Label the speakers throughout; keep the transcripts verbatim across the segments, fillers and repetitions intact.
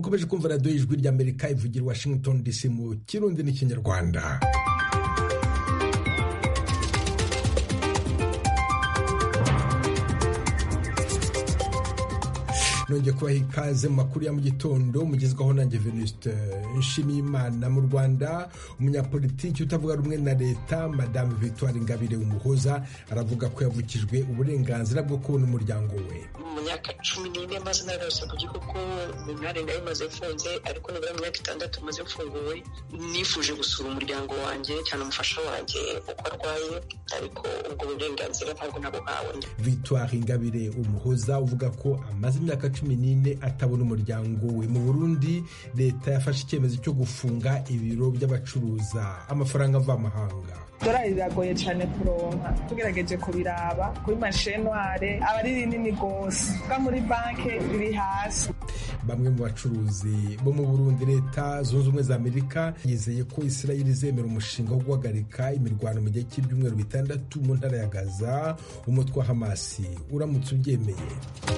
Speaker 1: mukomeje kumva radiyo y'ijwi ry'Amerika ivugira Washington D C mu Kirundi n'Ikinyarwanda. nongeye kubaha ikaze mu makuru ya mu gitondo mugezwaho nanjye Venuste Nshimiyimana. Mu Rwanda umunyapolitiki utavuga rumwe na leta Madame Victoire Ingabire Umuhoza aravuga ko yavukijwe uburenganzira bwo kubona umuryango we.
Speaker 2: Mu myaka cumi n'ine maze narose mu gihugu imyaka nayo maze mfunze, ariko nibura mu myaka itandatu maze mfunguwe nifuje gusura umuryango wanjye cyane umufasha wanjye uko arwaye, ariko ubwo burenganzira ntabwo nabuhawe.
Speaker 1: Victoire Ingabire Umuhoza uvuga ko amaze imyaka cumi n'ine atabona umuryango we. Mu Burundi leta yafashe icyemezo cyo gufunga ibiro by'abacuruza amafaranga mvamahanga.
Speaker 3: Dorari biragoye cyane kuronka, tugerageje kubiraba kuri marché noire aba ari rinini gose, bwa muri banke biri hasi.
Speaker 1: Bamwe mu bacuruzi bo mu Burundi leta zunze ubumwe za Amerika yizeye ko Israel izemera umushinga wo guhagarika imirwano mu gihe cy'ibyumweru bitandatu mu ntara ya Gaza, umutwe wa Hamas uramutse ubyemeye.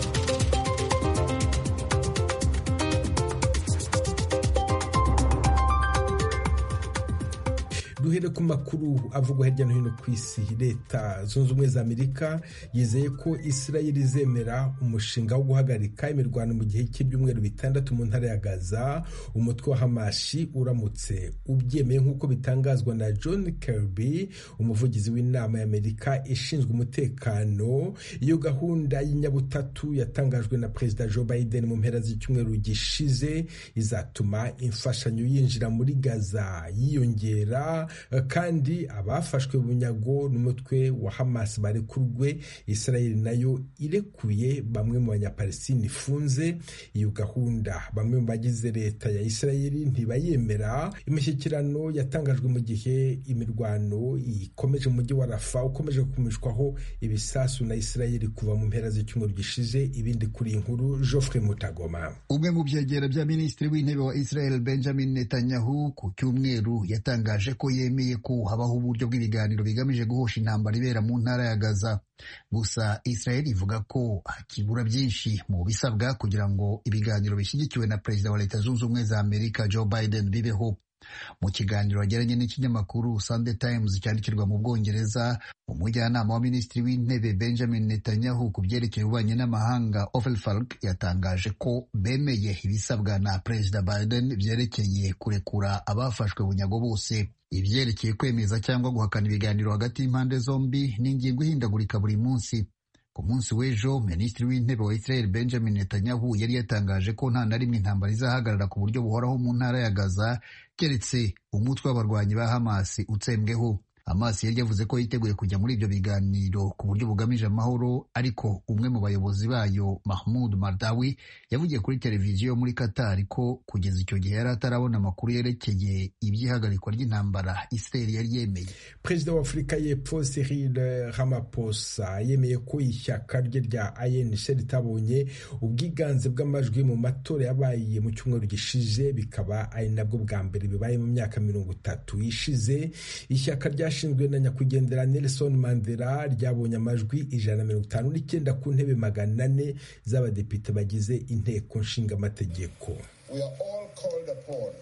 Speaker 1: Duhere ku makuru avugwa hirya no hino ku isi. Leta zunze ubumwe za Amerika yizeye ko Israel izemera umushinga wo guhagarika imirwano mu gihe cy'ibyumweru bitandatu mu ntara ya Gaza, umutwe wa Hamas uramutse ubyemeye, nk'uko bitangazwa na John Kirby, umuvugizi w'inama ya Amerika ishinzwe umutekano. Iyo gahunda y'inyabutatu yatangajwe na Perezida Joe Biden mu mpera z'icyumweru gishize izatuma imfashanyo yinjira muri Gaza yiyongera, kandi abafashwe bunyago n'umutwe wa Hamas barekurwe. Israel nayo irekuye bamwe mu banyapalestine ifunze. Iyo gahunda bamwe mu bagize leta ya Israel ntibayemera. Imishyikirano yatangajwe mu gihe imirwano ikomeje mu mujyi wa Rafa ukomeje kumishwaho ibisasu na Israel kuva mu mpera z'icyumweru gishize. Ibindi kuri inkuru Geoffrey Mutagoma.
Speaker 4: Umwe mu byegera bya minisitiri w'intebe wa Israel Benjamin Netanyahu ku cyumweru yatangaje ko yemeye ko habaho uburyo bw'ibiganiro bigamije guhosha intambara ibera mu ntara ya Gaza. Gusa Israel ivuga ko hakibura byinshi mu bisabwa kugira ngo ibiganiro bishyigikiwe na Perezida wa Leta Zunze Ubumwe za Amerika Joe Biden bibeho. Mu kiganiro yagiranye n'ikinyamakuru Sunday Times cyandikirwa mu Bwongereza, umujyanama wa minisitiri w'intebe Benjamin Netanyahu ku byerekeye ububanyi n'amahanga Ofer Falk yatangaje ko bemeye ibisabwa na Perezida Biden byerekeye kurekura abafashwe bunyago bose. Ibyerekeye kwemeza cyangwa guhakana ibiganiro hagati y'impande zombi ni ingingo ihindagurika buri munsi. Ku munsi w'ejo minisitiri w'intebe wa Israel Benjamin Netanyahu yari yatangaje ko nta na rimwe intambara izahagarara ku buryo buhoraho mu ntara ya Gaza keretse umutwe w'abarwanyi ba Hamas utsembweho. Hamas yari yavuze ko yiteguye kujya muri ibyo biganiro ku buryo bugamije amahoro, ariko umwe mu bayobozi bayo Mahmoud Mardawi yavugiye kuri televiziyo muri Qatar ko kugeza icyo gihe yari atarabona amakuru yerekeye iby'ihagarikwa ry'intambara Israel yari yemeye.
Speaker 1: Perezida wa Afurika y'Epfo Cyril Ramaphosa yemeye ko ishyaka rye rya A N C ritabonye ubwiganze bw'amajwi mu matora yabaye mu cyumweru gishize, bikaba ari nabwo bwa mbere bibaye mu myaka mirongo itatu ishize. Ishyaka rya ashinzwe na nyakwigendera Nelson Mandela ryabonye amajwi ijana na mirongo itanu n'icyenda ku ntebe magana ane z'abadepite bagize inteko nshinga amategeko.
Speaker 5: We are all called upon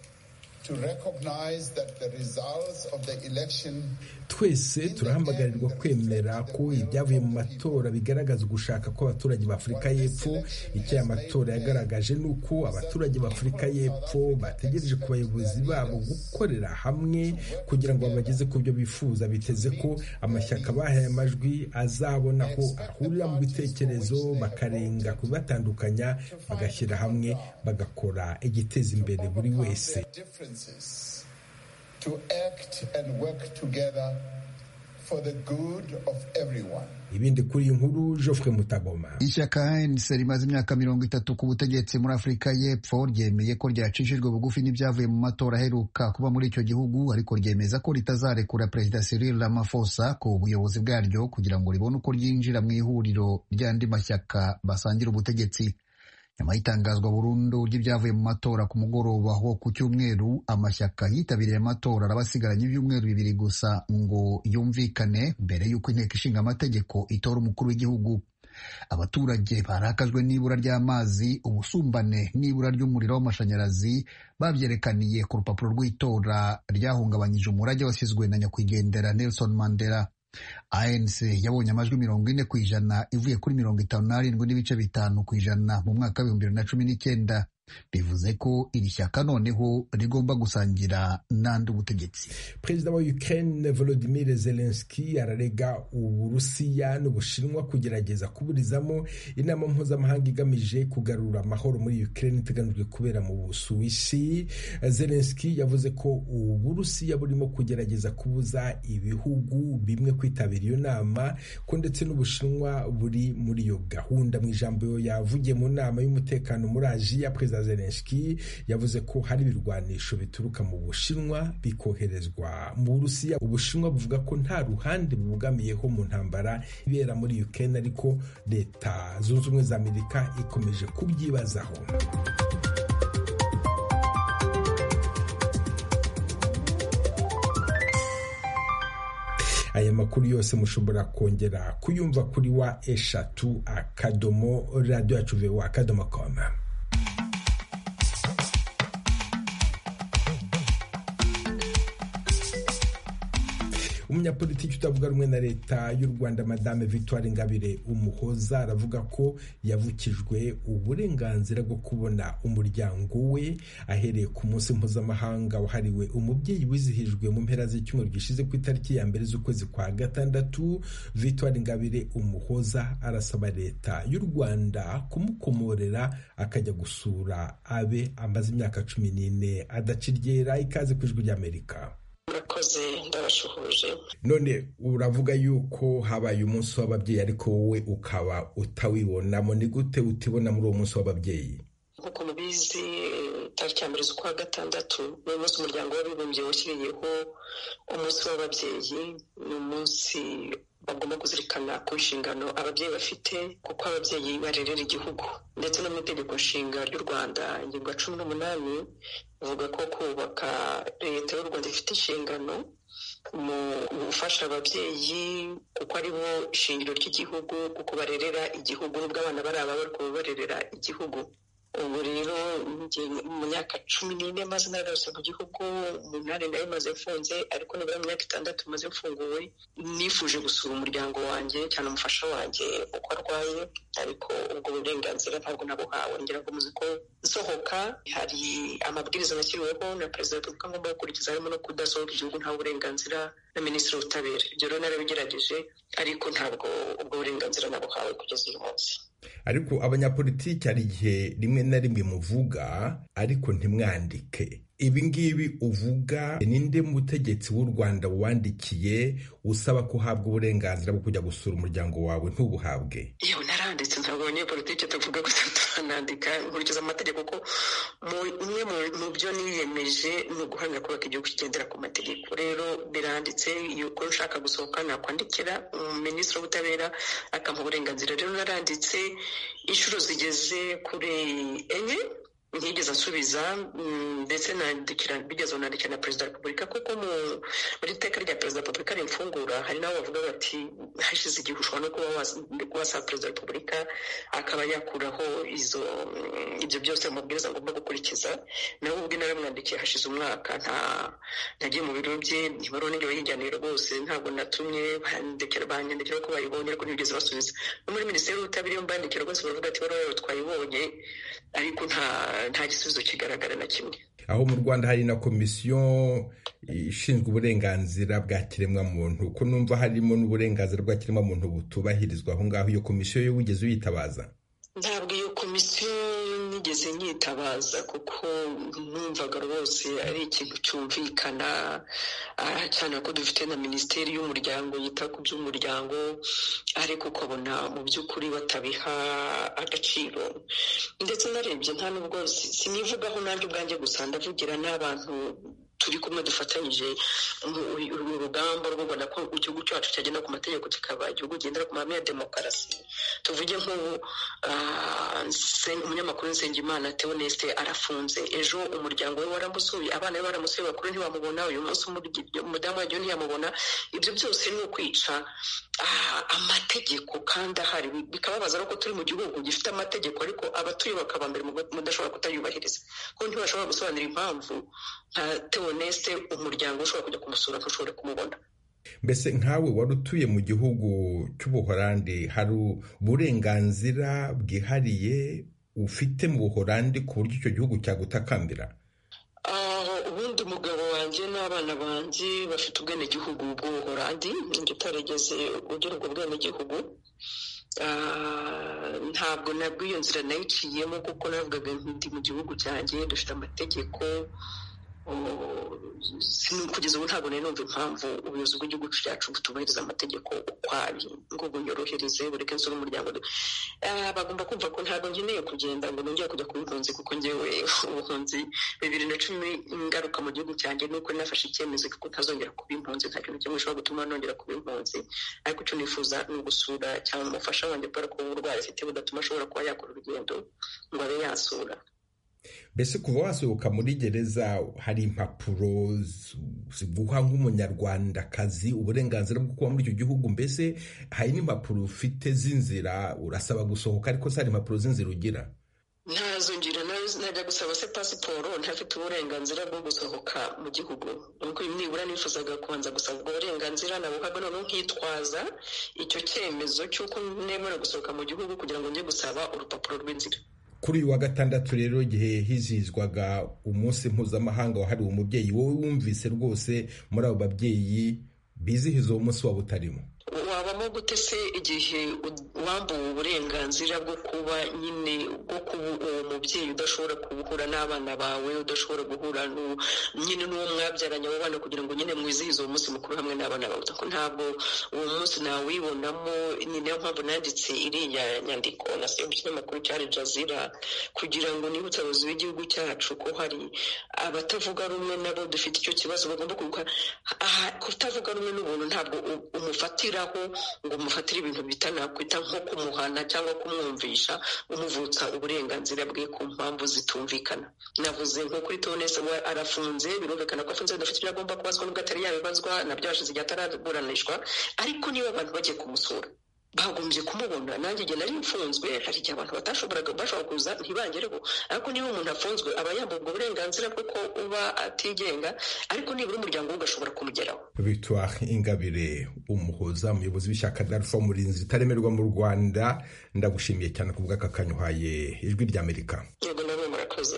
Speaker 5: to recognize that the results of the election.
Speaker 1: Twese turahamagarirwa kwemera ko ibyavuye mu matora bigaragaza ugushaka ko abaturage ba Afurika y'Epfo. Icyo aya matora yagaragaje ni uko abaturage ba Afurika y'Epfo bategereje ku bayobozi babo gukorera hamwe kugira ngo babageze ku byo bifuza. Biteze ko amashyaka bahaye amajwi azabona aho ahurira mu bitekerezo, bakarenga ku bibatandukanya, bagashyira hamwe bagakora igiteza imbere buri wese.
Speaker 5: To act and work together for the good of everyone.
Speaker 1: Ibindi kuri inkuru Geoffrey Mutagoma.
Speaker 4: Ishyaka A N C rimaze imyaka mirongo itatu ku butegetsi muri Afurika y'Epfo ryemeye ko ryacishijwe bugufi n'ibyavuye mu matora aheruka kuba muri icyo gihugu, ariko ryemeza ko ritazarekura Perezida Cyril Ramaphosa ku buyobozi bwaryo kugira ngo ribone uko ryinjira mu ihuriro ry'andi mashyaka basangira ubutegetsi. Nyuma y'itangazwa burundu ry'ibyavuye mu matora ku mugoroba wo ku cyumweru, amashyaka yitabiriye amatora arabasigaranye ibyumweru bibiri gusa ngo yumvikane mbere y'uko inteko ishinga amategeko itora umukuru w'igihugu. Abaturage barakajwe n'ibura ry'amazi, ubusumbane n'ibura ry'umuriro w'amashanyarazi babyerekaniye ku rupapuro rw'itora ryahungabanyije umurage wasizwe na nyakwigendera Nelson Mandela. A N C yabonye amajwi mirongo ine ku ijana ivuye kuri mirongo itanu n'arindwi n'ibice bitanu ku ijana mu mwaka w'ibihumbi bibiri na cumi n'icyenda. Bivuze ko iri shyaka noneho rigomba gusangira n'andi ubutegetsi.
Speaker 1: Perezida wa Ukraine Volodymyr Zelensky ararega Uburusiya n'Ubushinwa kugerageza kuburizamo inama mpuzamahanga igamije kugarura amahoro muri Ukraine iteganijwe kubera mu Busuwisi. Zelensky yavuze ko Uburusiya burimo kugerageza kubuza ibihugu bimwe kwitabira iyo nama, ko ndetse n'Ubushinwa buri muri iyo gahunda. Mu ijambo yavugiye mu nama y'umutekano muri Aziya, Perezida Zelensky yavuze ko hari ibirwanisho bituruka mu Bushinwa bikoherezwa mu Burusiya. Ubushinwa buvuga ko nta ruhande bubugamiyeho mu ntambara ibera muri Ukraine, ariko Leta Zunze Ubumwe za Amerika ikomeje kubyibazaho. Aya makuru yose mushobora kongera kuyumva kuri wa eshatu akadomo radio yacu V O A akadomo com. Umunyapolitiki utavuga rumwe na leta y'u Rwanda Madame Victoire Ingabire Umuhoza aravuga ko yavukijwe uburenganzira bwo kubona umuryango we ahereye ku munsi mpuzamahanga wahariwe umubyeyi wizihijwe mu mpera z'icyumweru gishize ku itariki ya mbere z'ukwezi kwa gatandatu. Victoire Ingabire Umuhoza arasaba leta y'u Rwanda kumukomorera akajya gusura abe amaze imyaka cumi n'ine adaciryera. Ikaze ku Ijwi ry'Amerika.
Speaker 2: Murakoze, ndabashuhuje.
Speaker 1: None uravuga yuko habaye umunsi w'ababyeyi ariko wowe ukaba utawibonamo, ni gute utibona muri uwo munsi w'ababyeyi?
Speaker 2: Nk'uko mubizi, tariki ya mbere z'ukwa gatandatu ni umunsi umuryango w'abibumbye washyiriyeho umunsi w'ababyeyi. Ni umunsi bagomba kuzirikana ku nshingano ababyeyi bafite, kuko ababyeyi barerera igihugu, ndetse no mu itegeko nshinga ry'u Rwanda ingingo ya cumi n'umunani ivuga ko kubaka leta y'u Rwanda ifite inshingano mu gufasha ababyeyi, kuko ari bo ishingiro ry'igihugu, kuko barerera igihugu, nubwo abana bari aba bari kubarerera igihugu. Ubu rero mu myaka cumi n'ine maze nararose mu gihugu, umunani nayo maze mfunze, ariko nibura mu myaka itandatu maze mfunguwe, nifuje gusura umuryango wanjye, cyane umufasha wanjye uko arwaye, ariko ubwo burenganzira ntabwo nabuhawe. Ngira ngo muzi ko nsohoka hari amabwiriza nashyiriweho na Perezida wa Repubulika ngomba gukurikiza, harimo no kudasohoka igihugu nta burenganzira na Minisitiri w'Ubutabera. Ibyo rero narabigerageje, ariko ntabwo ubwo burenganzira nabuhawe kugeza uyu munsi.
Speaker 1: Ariko abanyapolitiki hari igihe rimwe na rimwe muvuga ariko ntimwandike. Ibi ngibi uvuga, ninde mutegetsi w'u Rwanda wandikiye usaba ko uhabwa uburenganzira bwo kujya gusura umuryango wawe ntubuhabwe?
Speaker 2: Yewe naranditse, ntabwo abanyapolitiki tuvuga gusa turanandika, nkurikiza amategeko, ko umwe mu byo niyemeje ni uguharanira kubaka igihugu kigendera ku mategeko. Rero biranditse, yuko nshaka gusohoka nakwandikira Minisitiri w'Ubutabera akampa uburenganzira. Rero naranditse inshuro zigeze kuri enye, ntigeze asubiza, ndetse nandikira bigeze nandikira na Perezida wa Repubulika, kuko muri iteka rya Perezida wa Repubulika rimfungura hari nabo bavuga bati hashize igihe ushobora no kuba wasaba Perezida wa Repubulika akaba yakuraho izo ibyo byose amabwiriza ngomba gukurikiza. nawe ubwe naramwandikiye hashize umwaka, nta ntagiye mu biro bye, ntibaro n'ibyo bayijyaniye rwose, ntabwo natumye bandikira banyandikira ko bayibonye, ariko ntibigeze basubiza. No muri Minisiteri y'Ubutabera mbandikira rwose baravuga ati baro rero twayibonye, ariko nta nta gisubizo kigaragara na kimwe.
Speaker 1: Aho mu Rwanda hari na komisiyo ishinzwe uburenganzira bwa kiremwamuntu, ko numva harimo n'uburenganzira bwa kiremwamuntu butubahirizwa aho ngaho. Iyo komisiyo yo wigeze uyitabaza?
Speaker 2: Ntabwo iyo komisiyo nigeze nyitabaza, kuko numvaga rwose ari ikintu cyumvikana, cyane ko dufite na Minisiteri y'Umuryango yita ku by'umuryango, ariko ukabona mu by'ukuri batabiha agaciro. Ndetse narebye nta nubwo sinivugaho nanjye ubwanjye gusa, ndavugira n'abantu turi kumwe dufatanyije uru rugamba rwo kubona ko igihugu cyacu cyagenda ku mategeko kikaba igihugu gendera ku mahame ya demokarasi. Tuvuge nk'ubu umunyamakuru Nsengimana Theoneste arafunze, ejo umuryango we waramusuye, abana be baramusuye, bakuru ntibamubona, uyu munsi umudamu wagiye ntiyamubona. Ibyo byose ni ukwica amategeko kandi ahari. Bikababaza ko turi mu gihugu gifite amategeko ariko abatuye bakaba mbere mudashobora kutayubahiriza, ko ntibashobora gusobanura impamvu nka Theoneste umuryango ushobora kujya kumusura ntushobore kumubona.
Speaker 1: Mbese nkawe wari utuye mu gihugu cy'Ubuholandi, hari uburenganzira bwihariye ufite mu Buholandi ku buryo icyo gihugu cyagutakambira?
Speaker 2: Ubundi umugabo wanjye n'abana banjye bafite ubwenegihugu bw'Ubuholandi, njye utarigeze ugira ubwo bwenegihugu. Ntabwo nabwo iyo nzira nayiciyemo kuko navugaga ndi mu gihugu cyanjye dufite amategeko. Kugeza ubu ntabwo nari numva impamvu ubuyobozi bw'igihugu cyacu butubahiriza amategeko ukwabi ngo bunyorohereze bureke nsura umuryango. Bagomba kumva ko ntabwo nkeneye kugenda ngo nongere kujya kuba impunzi, kuko ngewe ubuhunzi bibiri na cumi ingaruka mu gihugu cyanjye nuko nafashe icyemezo ko ntazongera kuba impunzi. Nta kintu kimwe gishobora gutuma nongera kuba impunzi, ariko icyo nifuza ni ugusura cyangwa umufasha wanjye kubera ko uburwayi afite budatuma ashobora kuba yakora urugendo ngo abe yasura.
Speaker 1: Mbese kuva wasohoka muri gereza hari impapuro ziguha nk'umunyarwandakazi uburenganzira bwo kuba muri icyo gihugu? Mbese hari n'impapuro ufite z'inzira urasaba gusohoka ariko se hari impapuro z'inzira ugira?
Speaker 2: Ntazo ngira, najya gusaba se pasiporo ntafite uburenganzira bwo gusohoka mu gihugu. Nuko nibura nifuzaga kubanza gusaba ubwo burenganzira nabuhabwa, noneho nkitwaza icyo cyemezo cy'uko nemerewe gusohoka mu gihugu kugira ngo njye gusaba urupapuro rw'inzira.
Speaker 1: Kuri uyu wa gatandatu rero igihe hizihizwaga umunsi mpuzamahanga wahariwe umubyeyi, wowe wumvise rwose muri abo babyeyi bizihiza uwo munsi waba utarimo?
Speaker 2: Wabamo gute se igihe wambuwe uburenganzira bwo kuba nyine bwo kuba uwo mubyeyi udashobora guhura n'abana bawe, udashobora guhura nyine n'uwo mwabyaranye abo bana kugira ngo nyine mwizihize uwo munsi mukuru hamwe n'abana bawe? Ntabwo uwo munsi nawibonamo. Ni nayo mpamvu nanditse iriya nyandiko nasiye mu kinyamakuru cya Al Jazeera kugira ngo nibutse abayobozi b'igihugu cyacu ko hari abatavuga rumwe nabo dufite icyo kibazo bagomba kuvuga. Kutavuga rumwe n'ubuntu ntabwo umufatira ngo umufatire ibintu bitanakwita nko kumuhana cyangwa kumwumvisha umuvutsa uburenganzira bwe ku mpamvu zitumvikana. Navuze nko kuri Theoneste arafunze, birumvikana ko afunze adafite ibyo agomba kubazwa nubwo atari yabibazwa, nabyo hashize igihe ataraburanishwa, ariko niba abantu bagiye kumusura bagombye kumubona. Nanjye igihe nari mfunzwe hari igihe abantu batashoboraga bashobora kuza ntibangereho, ariko niba umuntu afunzwe aba yambuwe ubwo burenganzira bwo ko uba atigenga, ariko nibura umuryango we ugashobora kumugeraho.
Speaker 1: Victoire Ingabire Umuhoza, umuyobozi w'ishyaka rya Alpha Umurinzi ritaremerwa mu Rwanda, ndagushimiye cyane ku bw'aka kanya uhaye Ijwi ry'Amerika.
Speaker 2: Yego namwe murakoze.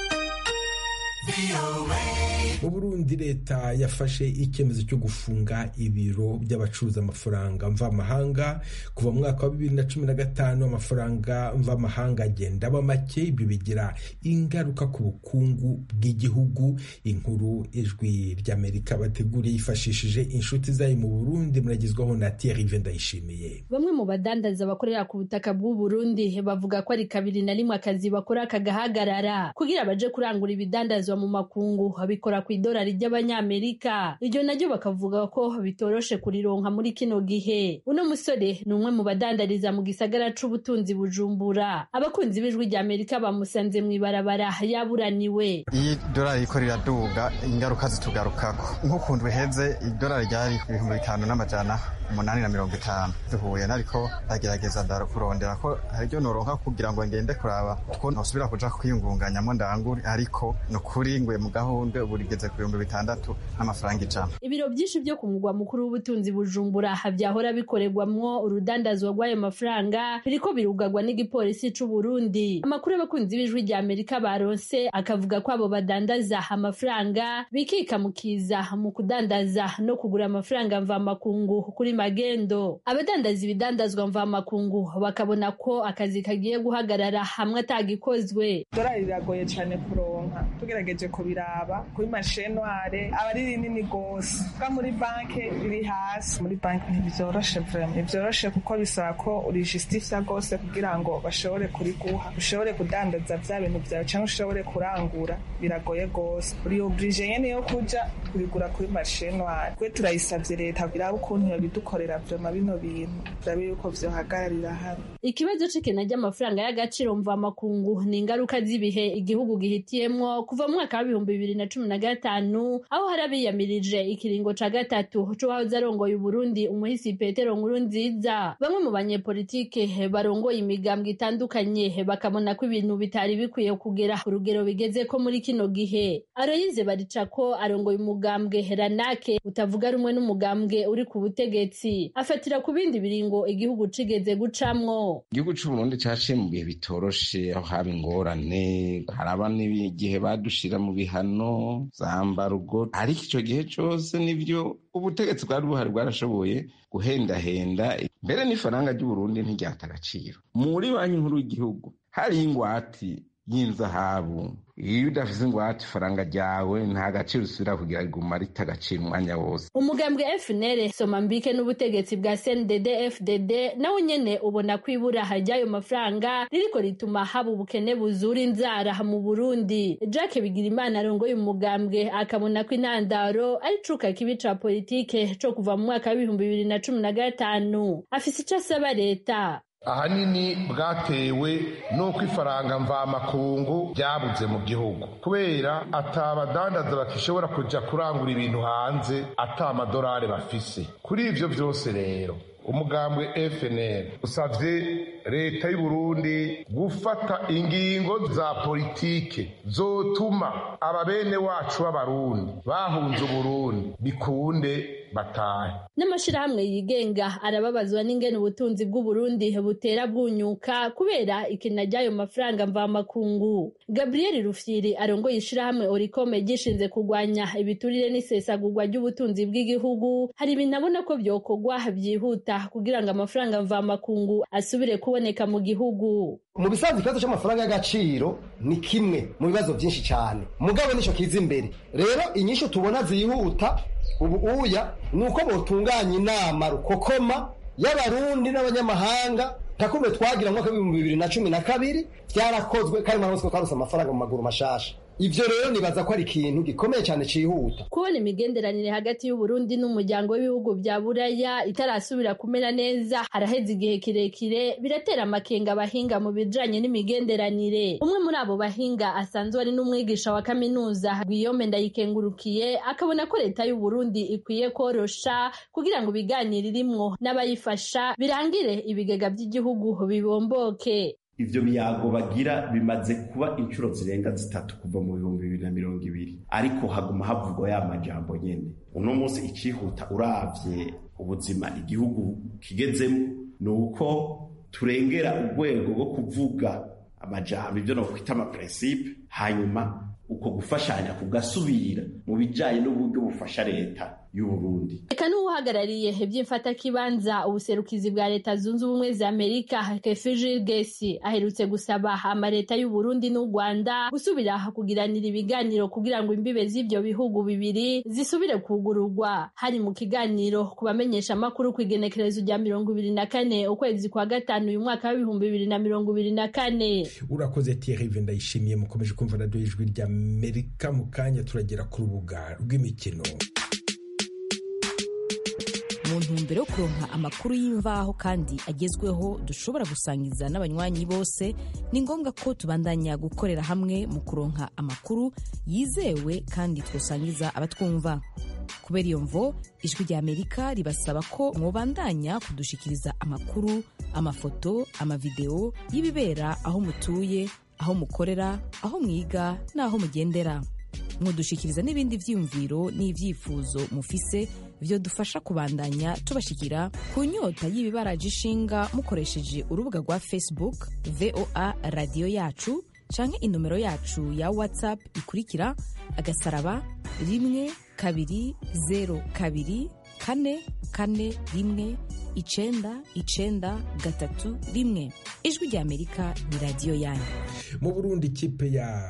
Speaker 1: Mu Burundi leta yafashe icyemezo cyo gufunga ibiro by'abacuruza amafaranga mvamahanga. Kuva mu mwaka wa bibiri na cumi na gatanu amafaranga mvamahanga agenda aba make, ibyo bigira ingaruka ku bukungu bw'igihugu. Inkuru Ijwi ry'Amerika bateguriye yifashishije inshuti zayo mu Burundi, muragezwaho na Thierry Vendayishimiye.
Speaker 6: Bamwe mu badandaza bakorera ku butaka bw'u Burundi bavuga ko ari kabiri na rimwe akazi bakora kagahagarara kugira baje kurangura ibidandazwa mu makungu, babikora ku idolari ry'abanyamerika. Iryo naryo bakavuga ko bitoroshe kurironka muri kino gihe. Uno musore ni umwe mu badandariza mu gisagara c'ubutunzi Bujumbura. Abakunzi b'Ijwi ry'Amerika bamusanze mu ibarabara yaburaniwe.
Speaker 7: Iyi dolari iko riraduga, ingaruka zitugarukako. Nk'ukuntu biheze idolari ryari ibihumbi bitanu n'amajana umunani na mirongo itanu. Duhuye nariko agerageza ndaro kurondera ko haryo noronka kugira ngo ngende kuraba ko nosubira kuja kwiyungunganyamo ndanguri, ariko nukuri ngwe mu gahunda burigeze ku bihumbi bitandatu n'amafaranga ijana. Ibiro
Speaker 6: byinshi byo ku mugwa mukuru w'ubutunzi Bujumbura byahora bikoregwamwo urudandazwa rw'ayo mafaranga biriko birugagwa n'igipolisi c'u Burundi. Amakuru y'abakunzi b'Ijwi ry'Amerika baronse akavuga ko abo badandaza amafaranga bikikamukiza mu kudandaza no kugura amafaranga mva makungu kuri magendo. Abadandaza ibidandazwa mva makungu bakabona ko akazi kagiye guhagarara hamwe atagikozwe.
Speaker 3: Dolari riragoye cyane kuronka. Tugerageza tugerageje kubiraba kuri marché noire aba ari rinini gose bwa muri banke riri hasi muri banke ntibyoroshe vraiment ntibyoroshe kuko bisaba ko urijustifya gose kugira ngo bashobore kuriguha ushobore kudandaza vya bintu vyawe cyangwa ushobore kurangura biragoye gose uri oblige nyene yo kuja kurigura kuri marché noire kwe turayisavye leta biraba ukuntu yabidukorera vraiment bino bintu turabe yuko vyohagararira hano.
Speaker 6: Ikibazo c'ikena ry'amafaranga y'agaciro mva makungu ni ingaruka z'ibihe igihugu gihitiyemwo kuva mu mwaka w'ibihumbi bibiri na cumi na gatanu aho harabiyamirije ikiringo ca gatatu c'uwahoze arongoye Uburundi umuhisi Petero Nkurunziza. Bamwe mu banyepolitike barongoye imigambwe itandukanye bakabona ko ibintu bitari bikwiye kugera ku rugero bigeze ko muri kino gihe. Aloyize Baricako arongoye umugambwe Ranake utavuga rumwe n'umugambwe uri ku butegetsi afatira ku bindi biringo igihugu cigeze gucamwo.
Speaker 8: Igihugu c'u Burundi caciye mu bihe bitoroshe aho haba ingorane haraba n'igihe badushira mu bihano zambarugo ariko ico gihe cose nivyo ubutegetsi bwari buhari bwarashoboye guhendahenda mbere n'ifaranga ry'u Burundi ntiryata agaciro. Muri banki nkuru y'igihugu hari ingwati y'inzahabu iyo udafise ingwate ifaranga ryawe nta gaciro usubira kugira riguma rita agaciro umwanya wose.
Speaker 6: Umugambwe F N L Somambike n'ubutegetsi bwa C N D D F D D nawe nyene ubona kwibura hajyayo mafaranga ririko rituma haba ubukene buzura inzara mu Burundi. Jacques Bigirimana arongoye umugambwe akabona ko intandaro ari cuka kibi ca politike co kuva mu mwaka w'ibihumbi bibiri na cumi na gatanu. Afise ico asaba leta.
Speaker 9: Ahanini bwatewe nuko ifaranga mvamakungu ryabuze mu gihugu kubera atabadandaza bakishobora kuja kurangura ibintu hanze ata amadolari bafise. Kuri ivyo vyose rero umugambwe F N L usavye leta y'u Burundi gufata ingingo za politike zotuma ababene wacu b'abarundi bahunze Uburundi bikunde batahe.
Speaker 6: N'amashirahamwe yigenga arababazwa n'ingene ubutunzi bw'u Burundi butera bwunyuka kubera ikena ry'ayo mafaranga mva makungu. Gabriel Rufyiri arongoye ishirahamwe Oricome gishinze kugwanya ibiturire n'isesagurwa ry'ubutunzi bw'igihugu hari ibintu abona ko vyokogwa byihuta kugira ngo amafaranga mva makungu asubire kuboneka mu gihugu.
Speaker 10: Mu bisanzwe ikibazo c'amafaranga y'agaciro ni kimwe mu bibazo byinshi cyane mugabo nico kiza imbere. Rero inyisho tubona zihuta ubu uya nuko botunganya inama rukokoma y'abarundi n'abanyamahanga takumbe twagira mu mwaka w'ibihumbi bibiri na cumi na kabiri byarakozwe kandi marose twarose amafaranga mu maguru mashasha. Ivyo rero nibaza ko ari ikintu gikomeye cyane cihuta.
Speaker 6: Kubona imigenderanire hagati y'u Burundi n'umuryango w'ibihugu bya Buraya itarasubira kumera neza haraheze igihe kirekire biratera amakenga abahinga mu bijanye n'imigenderanire. Umwe muri abo bahinga asanzwe ari n'umwigisha wa kaminuza Guillaume Ndayikengurukiye akabona ko leta y'u Burundi ikwiye korosha kugira ngo biganire rimwo n'abayifasha birangire ibigega by'igihugu bibomboke.
Speaker 11: Ivyo biyago bagira bimaze kuba inshuro zirenga zitatu kuva mu bihumbi bibiri na mirongo ibiri ariko haguma havugwa ya majambo nyene. Uno munsi icihuta uravye ubuzima igihugu kigezemo nuko turengera urwego rwo kuvuga amajambo ivyo no kwita ama principe hanyuma uko gufashanya kugasubira mu bijanye n'uburyo bufasha leta y'u Burundi.
Speaker 6: Eka n'uhagarariye ivy'imfata kibanza ubuserukizi bwa leta zunze ubumwe za Amerika Kefiji Gesi aherutse gusaba ama leta y'u Burundi n'u Rwanda gusubira kugiranira ibiganiro kugira ngo imbibe z'ivyo bihugu bibiri zisubire kugururwa. Hari mu kiganiro kubamenyesha amakuru kwigenekerezo rya mirongo ibiri na kane ukwezi kwa gatanu uyu mwaka w'ibihumbi bibiri na mirongo ibiri na kane.
Speaker 1: Urakoze Thierry Vendayishimiye mukomeje kumva radio y'ijwi rya Amerika mu kanya turagera ku rubuga rw'imikino.
Speaker 12: Mu ntumbero yo kuronka amakuru y'imvaho kandi agezweho dushobora gusangiza n'abanywanyi bose ni ngombwa ko tubandanya gukorera hamwe mu kuronka amakuru yizewe kandi twosangiza abatwumva. Kubera iyo mvo ijwi rya Amerika ribasaba ko mwobandanya kudushikiriza amakuru, amafoto, amavideo y'ibibera aho mutuye, aho mukorera, aho mwiga n'aho mugendera. Mwodushikiriza n'ibindi vyiyumviro n'ivyifuzo mufise vyo dufasha kubandanya tubashikira ku nyota y'ibibaraje ishinga mukoresheje urubuga rwa Facebook V O A Radio Yacu canke inomero yacu ya WhatsApp ikurikira agasaraba rimwe kabiri zero kabiri kane kane rimwe icenda icenda gatatu rimwe. Ijwi rya Amerika ni radio yanyu.
Speaker 1: Mu Burundi ikipe ya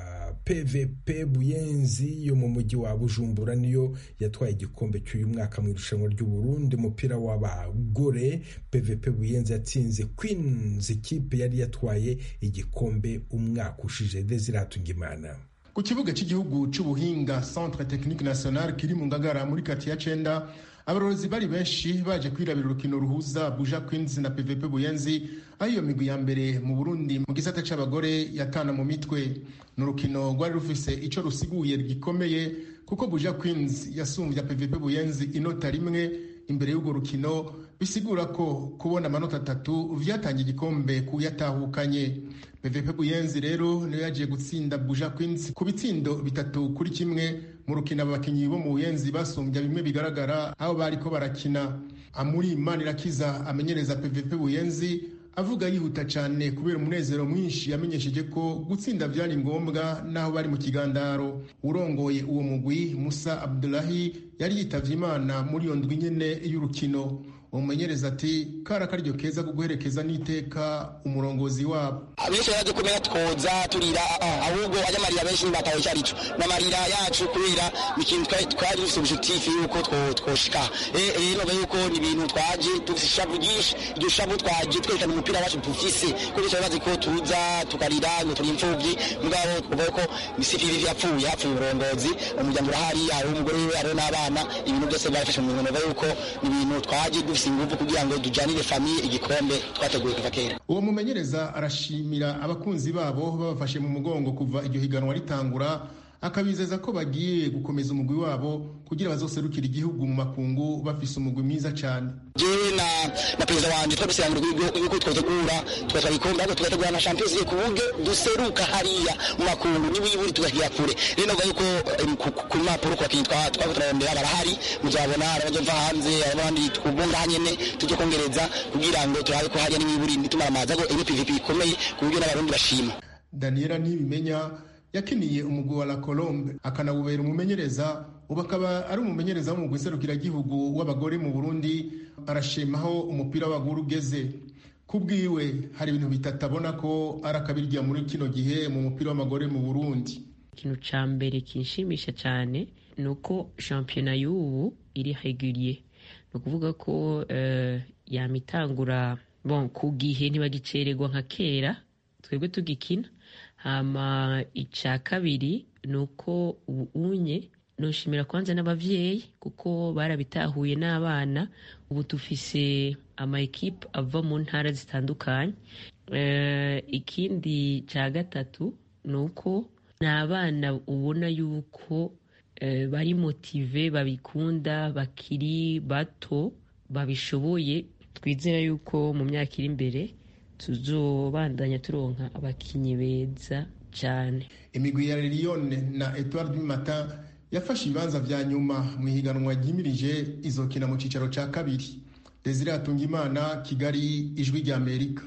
Speaker 1: P V P Buyenzi yo mu mujyi wa Bujumbura niyo yatwaye igikombe cy'uyu mwaka mu irushanwa ry'Uburundi umupira w'abagore. P V P Buyenzi yatsinze Queens, ikipe yari yatwaye igikombe umwaka ushije. Desire Hatungimana.
Speaker 13: Ku kibuga cy'igihugu cy'ubuhinga Centre Technique National kiri mu Ngagara muri kati ya Cenda, abarozi bari benshi baje kwirabira urukino ruhuza Buja Queens na P V P Buyenzi, aho iyo migwi ya mbere mu Burundi mu gisata c'abagore yatana mu mitwe. N'urukino rwari rufise ico rusiguye gikomeye kuko Buja Queens yasumbya P V P Buyenzi inota rimwe imbere y'urwo rukino, bisigura ko kubona amanota atatu vyatangiye igikombe kuyatahukanye. P V P Buyenzi rero niyo yagiye gutsinda Buja Queens ku bitsindo bitatu kuri kimwe mu rukino abakinyi bo mu Buyenzi basumbya bimwe bigaragara aho bariko barakina. Amuri Manirakiza amenyereza P V P Buyenzi avuga yihuta cyane kubera umunezero mwinshi, yamenyesheje ko gutsinda byari ngombwa naho bari mu kigandaro. Urongoye uwo mugwi Musa Abdullahi yari yitavye Imana muri iyo ndwi nyene y'urukino. Umumenyereza ati kara karyo keza kuguherekeza n'iteka umurongozi wabo.
Speaker 14: Abishe yaje kumenya twoza turira ahubwo ajamarira benshi bataye cyarico n'amarira yacu kubera ikintu twari dufite objectif yuko twoshika eh eh no yuko ni ibintu twaje dufite shavu gishi iryo shavu twaje twekana umupira wacu dufise kuri cyo bazi ko tuza tukarira ngo turi imfuvyi mugabo uboko misifi bivi yapfuye yapfuye umurongozi umuryango urahari ari umugore we ari n'abana ibintu byose barafashe mu bintu yuko ni ibintu twaje dufite ingufu kugira ngo dujanire famille igikombe twateguye kuva kera.
Speaker 13: Uwo mumenyereza arashimira abakunzi babo babafashe mu mugongo kuva iryo higanwa ritangura, akabizeza ko bagiye gukomeza umugwi wabo kugira bazoserukira igihugu mu makungu bafise umugwi mwiza cyane.
Speaker 14: Jewe na na perezida wanje twabisangira yuko twotegura twatwara igikombe ariko tugategura na Champions League kubuge duseruka hariya mu makungu n'ibiburi tugahiya kure. Rero ngo yuko ku mapuro kwa kitwa twavutrondera barahari muzabona abajya hanze abandi twubunga hanyene tujye kongereza kugira ngo turabe ko hariya n'ibiburi nitumara amaza ko P V P ikomeye kuburyo n'abarundi bashima.
Speaker 13: Daniela Ntibimenya yakiniye umugwi wa La Colombe akanawubera umumenyereza, ubu akaba ari umumenyereza w'umugwi serukiragihugu w'abagore mu Burundi. Arashimaho umupira w'abagore ugeze. Kubwiwe hari ibintu bitatabona ko arakabirya muri kino gihe mu mupira w'abagore mu Burundi.
Speaker 15: Ikintu ca mbere kinshimisha cyane nuko shampiyona y'ubu iri régulier, no kuvuga ko uh, yamitangura bon ku gihe ntibagicererwa nka kera twebwe tugikina. Hama ica kabiri nuko ubunye noshimira kwanza n'abavyeyi kuko barabitahuye n'abana. Ubu tufise ama equipe ava mu ntara zitandukanye. Uh, ikindi ca gatatu nuko n'abana ubona yuko uh, bari motive, babikunda, bakiri bato, babishoboye. Twizera yuko mu myaka iri imbere tuzobandanya turonka abakinyi beza cyane.
Speaker 13: Imigwi ya Lyon na Etoile du Matin yafashe ibibanza vya nyuma mu higanwa ryimirije izokina mu cicaro ca kabiri. Desire Hatungimana, Kigali, Ijwi rya Amerika.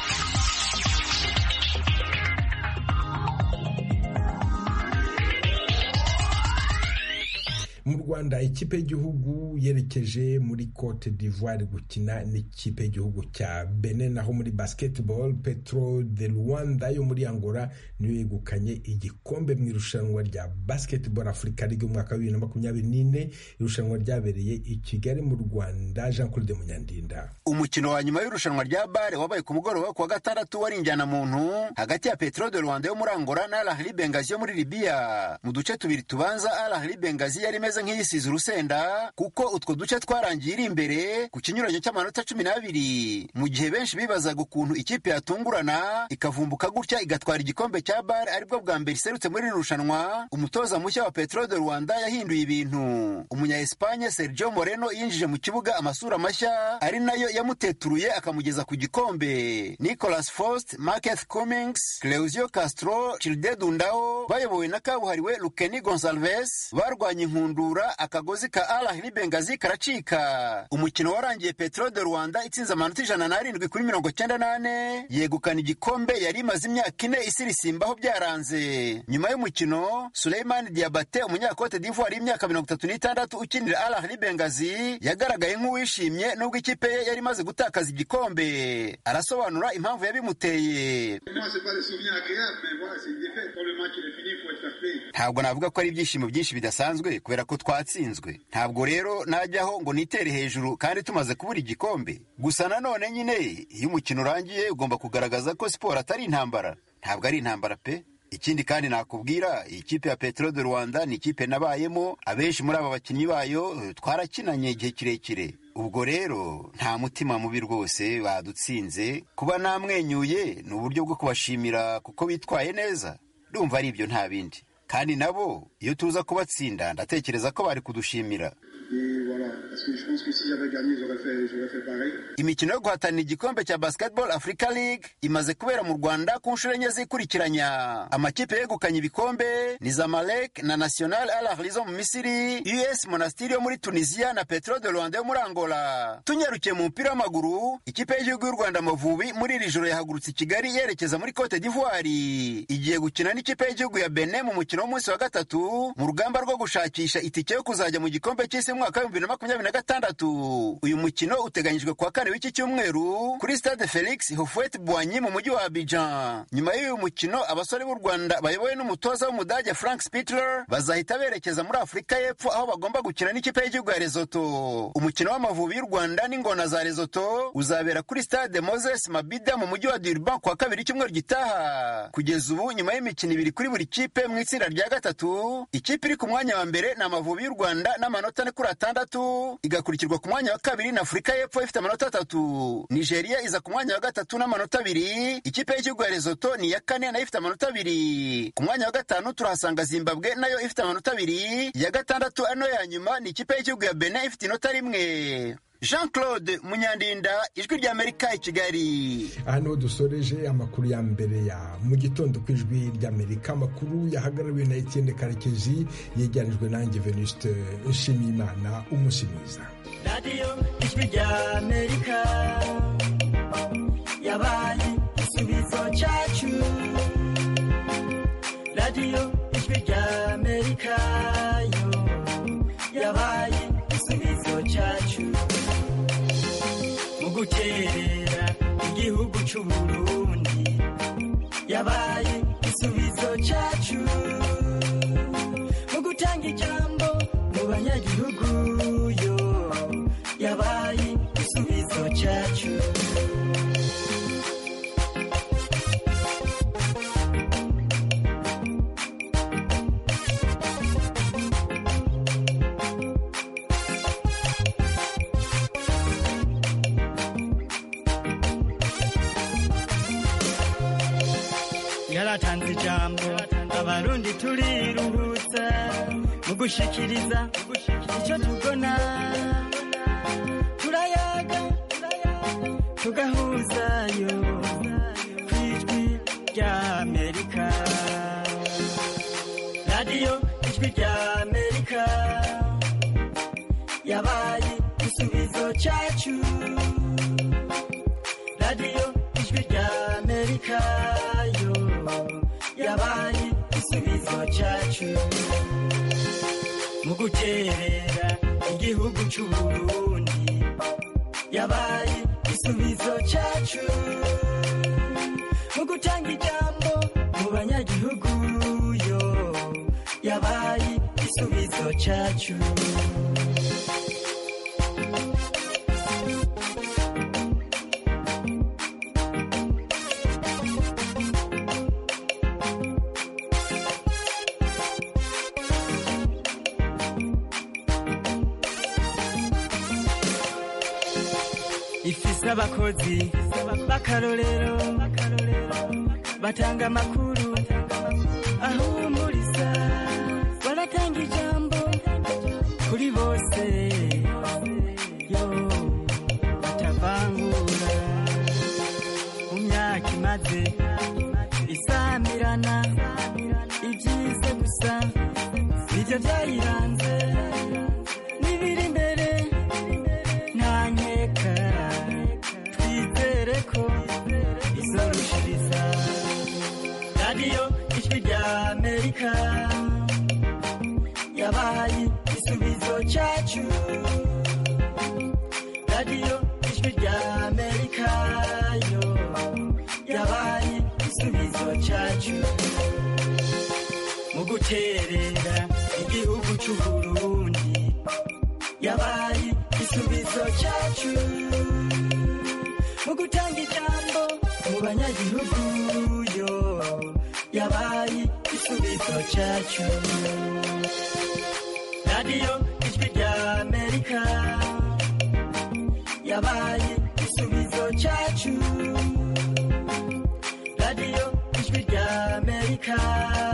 Speaker 1: Mu Rwanda ikipe y'igihugu yerekeje muri Cote d'Ivoire gukina n'ikipe y'igihugu cya Benin. Naho muri basketball Petro de Luanda yo muri Angola niyo yegukanye igikombe mu irushanwa rya Basketball Africa League umwaka wa bibiri na makumyabiri n'ine. Irushanwa ryabereye i Kigali mu Rwanda. Jean Claude Munyandinda.
Speaker 16: Umukino wa nyuma y'irushanwa rya bare wabaye ku mugoroba ku wa gatandatu wari injyana muntu hagati ya Petro de Luanda yo muri Angola na Al Ahly Benghazi yo muri Libya. Mu duce tubiri tubanza Al Ahly Benghazi yari meze nk'iyisize urusenda kuko utwo duce twarangiye iri imbere ku kinyuranyo cy'amanota cumi n'abiri, mu gihe benshi bibazaga ukuntu ikipe yatungurana ikavumbuka gutya igatwara igikombe cya bare aribwo bwa mbere iserutse muri iri rushanwa. Umutoza mushya wa Petro de Luanda yahinduye ibintu. Umunya Espagne Sergio Moreno yinjije mu kibuga amasura mashya ari nayo yamuteturuye akamugeza ku gikombe. Nicolas Faust, Marquez Cummings, Cleusio Castro, Childe Dundao bayobowe na kabuhariwe Lukeni Gonsalves barwanye inkundura akagozi ka Al Ahly Benghazi karacika. Umukino warangiye Petro de Luanda itsinze amanota ijana n'arindwi kuri mirongo cyenda n'ane yegukana igikombe yari imaze imyaka ine isirisimbaho byaranze. Nyuma y'umukino Souleymane Diabate umunyakote d'Ivoire y'imyaka mirongo itatu n'itandatu ukinira Al Ahly Benghazi yagaragaye nk'uwishimye nubwo ikipe ye yari imaze gutakaza igikombe. Arasobanura impamvu yabimuteye. ntabwo navuga ko ari ibyishimo byinshi bidasanzwe kubera ko twatsinzwe. Ntabwo rero najyaho ngo nitere hejuru kandi tumaze kubura igikombe. Gusa nanone nyine iyo umukino urangiye ugomba kugaragaza ko siporo atari intambara. Ntabwo ari intambara pe. Ikindi kandi nakubwira, ikipe ya Petro de Rwanda ni ikipe nabayemo, abenshi muri aba bakinnyi bayo twarakinanye igihe kirekire. Ubwo rero nta mutima mubi rwose badutsinze. Kuba namwenyuye ni uburyo bwo kubashimira kuko bitwaye neza. Ndumva ari ibyo nta bindi. Kandi nabo iyo tuza kubatsinda ndatekereza ko bari kudushimira. Imikino yo guhatanira igikombe cya Basketball Africa League imaze kubera mu Rwanda ku nshuro enye zikurikiranya. Amakipe yegukanye ibikombe ni Zamalek na National Al Ahly zo mu Misiri, U S Monastir yo muri Tunisia na Petro de Rwanda yo muri Angola. Tunyarukiye mu mupira w'amaguru, ikipe y'igihugu y'u Rwanda Amavubi muri iri joro yahagurutse i Kigali yerekeza muri Cote d'Ivoire. Igiye gukina n'ikipe y'igihugu ya Benin mu mukino w'umunsi wa gatatu mu rugamba rwo gushakisha itike yo kuzajya mu gikombe cy'isi mu mwaka wa bibiri na makumyabiri na gatandatu. Uyu mukino uteganyijwe kuwa kane w'iki cyumweru kuri Stade Felix Houphouët-Boigny mu mujyi wa Abidjan. Nyuma y'uyu mukino abasore b'u Rwanda bayobowe n'umutoza w'Umudage Frank Spittler bazahita berekeza muri Afurika y'Epfo aho bagomba gukina n'ikipe y'igihugu ya Lesotho. Umukino w'Amavubi y'u Rwanda n'ingona za Lesotho uzabera kuri Stade Moses Mabida mu mujyi wa Durban kuwa kabiri cyumweru gitaha. Kugeza ubu nyuma y'imikino ibiri kuri buri kipe mu itsinda rya gatatu, ikipe iri ku mwanya wa mbere ni Amavubi y'u Rwanda n'amanota ane kuri atandatu, igakurikirwa ku mwanya wa kabiri na Afurika y'Epfo ifite amanota atatu. Nigeria iza ku mwanya wa gatatu n'amanota abiri, ikipe y'igihugu ya Lesotho ni ya kane nayo ifite amanota abiri. Ku mwanya wa gatanu turahasanga Zimbabwe nayo ifite amanota abiri, ya gatandatu ano ya nyuma ni ikipe y'igihugu ya Benin ifite inota rimwe. Jean-Claude Munyandinda, Ijwi ry'Amerika i Kigali.
Speaker 1: Hano dusoreje amakuru ya mbere ya mu gitondo ku Ijwi ry'Amerika, amakuru yahagarariwe na Etienne Karekezi, yegeranijwe nanjye Venuste Nshimiyimana. Umunsi mwiza.
Speaker 17: Radio Ijwi ry'Amerika yabaye igisubizo cyacu. Radio Ijwi ry'Amerika yo yabaye igisubizo cyacu. Gukerera igihugu cy'u Burundi yabaye igisubizo cyacu. Mu gutanga ijambo mu banyagihugu yo yabaye igisubizo cyacu. Yaratanze ijambo abarundi turiruhutsa mu gushikiriza icyo tubona. Turayaga tugahuzayo ku Ijwi ry'Amerika. Radio Ijwi ry'Amerika yabaye igisubizo cyacu. Radio Ijwi ry'Amerika yo yabaye igisubizo cyacu. Mu guterera igihugu cy'u Burundi yabaye igisubizo cyacu. Mu gutanga ijambo mu banyagihugu yo yabaye igisubizo cyacu. Ifise abakozi b'akarorero batanga amakuru ahumuriza, baratanga ijambo kuri bose yo batavangura. Mu myaka imaze isamirana ibyize gusa nibyo byayiranze, n'ibiri imbere nta nkeka twizere ko izorushiriza. Radio Ijwi ry'Amerika yabaye igisubizo cyacu. Radio Ijwi ry'Amerika yo yabaye igisubizo cyacu. Mu gutere yabaye igisubizo cyacu mu gutanga ijambo mu banyagihugu yo yabaye igisubizo cyacu. radiyo ijwi rya amerika yabaye igisubizo cyacu. radiyo ijwi rya amerika